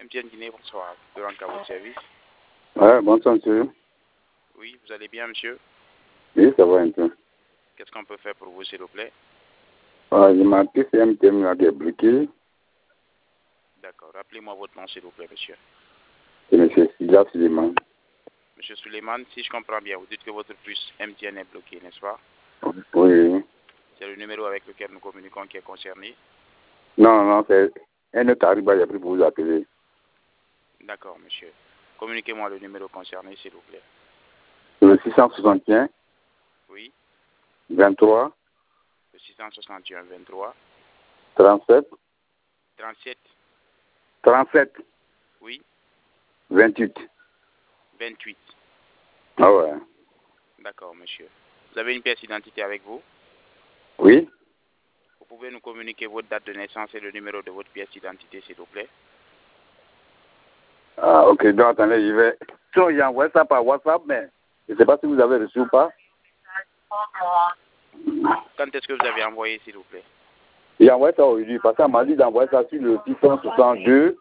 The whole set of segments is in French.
MTN Guinée, bonsoir. De à votre service. Ouais, bonsoir, monsieur. Oui, vous allez bien, monsieur? Oui, ça va un peu. Qu'est-ce qu'on peut faire pour vous, s'il vous plaît? Je m'ai appelé, c'est MTN qui est bloqué. D'accord. Rappelez-moi votre nom, s'il vous plaît, monsieur. C'est monsieur Sida Suleiman. Monsieur Suleiman, si je comprends bien, vous dites que votre puce MTN est bloquée, n'est-ce pas? Oui. C'est le numéro avec lequel nous communiquons qui est concerné? Non, c'est un autre Ariba, j'ai pris pour vous appeler. D'accord, monsieur. Communiquez-moi le numéro concerné, s'il vous plaît. Le 661 Oui. 23 Le 661 23 37 37. 37 Oui. 28. 28. Ah ouais. D'accord, monsieur. Vous avez une pièce d'identité avec vous? Oui. Vous pouvez nous communiquer votre date de naissance et le numéro de votre pièce d'identité, s'il vous plaît? Ah, ok, donc attendez, je vais. Sinon, j'ai envoyé ça par WhatsApp, mais je ne sais pas si vous avez reçu ou pas. Quand est-ce que vous avez envoyé, s'il vous plaît? J'ai envoyé ça aujourd'hui, parce qu'on m'a dit d'envoyer ça sur le 662.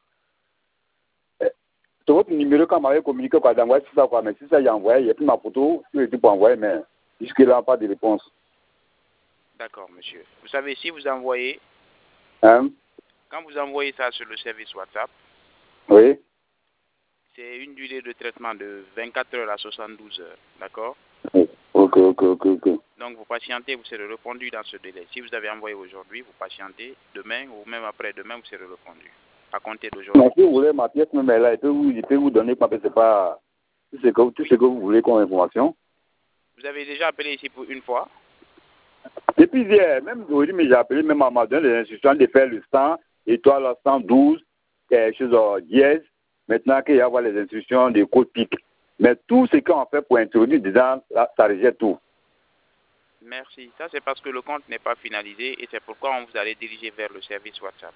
C'est votre numéro qu'on m'avait communiqué, quoi, d'envoyer ça, quoi. Mais si ça, j'ai envoyé, il n'y a plus ma photo, je suis pour envoyer, mais jusque-là, pas de réponse. D'accord, monsieur. Vous savez, si vous envoyez, Hein? quand vous envoyez ça sur le service WhatsApp, Oui. c'est une durée de traitement de 24 heures à 72 heures. D'accord? Ok. Donc, vous patientez, vous serez répondu dans ce délai. Si vous avez envoyé aujourd'hui, vous patientez. Demain ou même après-demain, vous serez répondu. À compter d'aujourd'hui. Mais si vous voulez ma pièce, même là, je peux vous donner, parce que c'est pas tout ce que vous voulez comme information. Vous avez déjà appelé ici pour une fois? Depuis hier, même aujourd'hui, mais j'ai appelé même à m'a donné les instructions de faire le 100, étoile 112, quelque chose dièse. Maintenant qu'il y a les instructions de code PIC. Mais tout ce qu'on fait pour introduire dedans, là, ça rejette tout. Merci. Ça, c'est parce que le compte n'est pas finalisé et c'est pourquoi on vous allait diriger vers le service WhatsApp.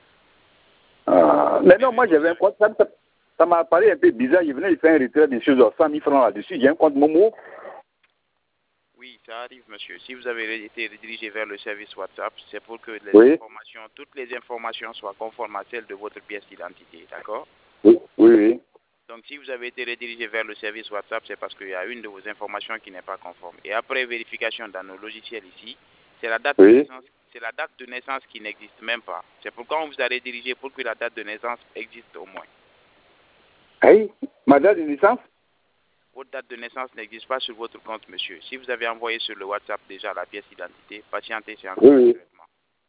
Mais non, moi j'avais un compte, ça m'a paru un peu bizarre. Je venais de faire un retrait de choses 100 000 francs là-dessus. J'ai un compte Momo. Oui, ça arrive, monsieur. Si vous avez été redirigé vers le service WhatsApp, c'est pour que les informations, toutes les informations soient conformes à celles de votre pièce d'identité, d'accord? Oui. Donc, si vous avez été redirigé vers le service WhatsApp, c'est parce qu'il y a une de vos informations qui n'est pas conforme. Et après vérification dans nos logiciels ici, c'est la date de naissance. C'est la date de naissance qui n'existe même pas. C'est pourquoi on vous a redirigé pour que la date de naissance existe au moins. Hey, ma date de naissance? Votre date de naissance n'existe pas sur votre compte, monsieur. Si vous avez envoyé sur le WhatsApp déjà la pièce d'identité, patientez, c'est encore un traitement.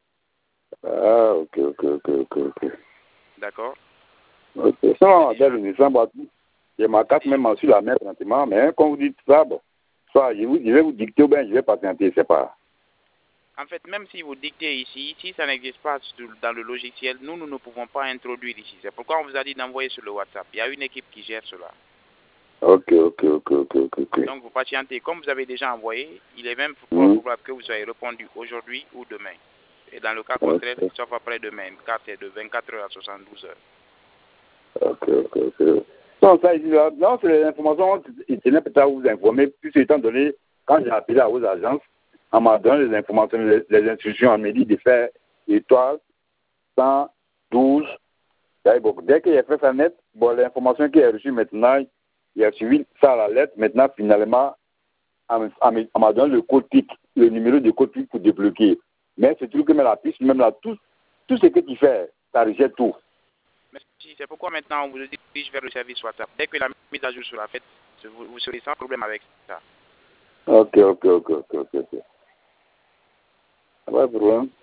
Ah, ok. D'accord? Ok. Sans la date de naissance, j'ai ma carte même sur la main, pratiquement, mais quand vous dites ça, bon, soit je vais vous dicter ou bien je vais patienter, c'est pas. En fait, même si vous dictez ici, si ça n'existe pas dans le logiciel, nous ne pouvons pas introduire ici. C'est pourquoi on vous a dit d'envoyer sur le WhatsApp. Il y a une équipe qui gère cela. Ok. Donc, vous patientez. Comme vous avez déjà envoyé, il est même probable que vous soyez répondu aujourd'hui ou demain. Et dans le cas contraire, sauf après-demain, car c'est de 24 heures à 72 heures. Ok. Non, ça, non, c'est les informations, il tenait peut-être à vous informer, plus étant donné, quand j'ai appelé à vos agences, on m'a donné les informations, les instructions, on m'a dit de faire étoile 112. Dès qu'il a fait ça net, bon, l'information qu'il a reçue maintenant, il a suivi ça à la lettre. Maintenant, finalement, on m'a donné le code PIC, le numéro de code PIC pour débloquer. Mais c'est tout que met la piste, même là, tout ce que tu fais, ça rejette tout. Merci. C'est pourquoi maintenant on vous dirige vers le service WhatsApp. Dès que la mise à jour sera faite, vous serez sans problème avec ça. Ok. Pas de problème.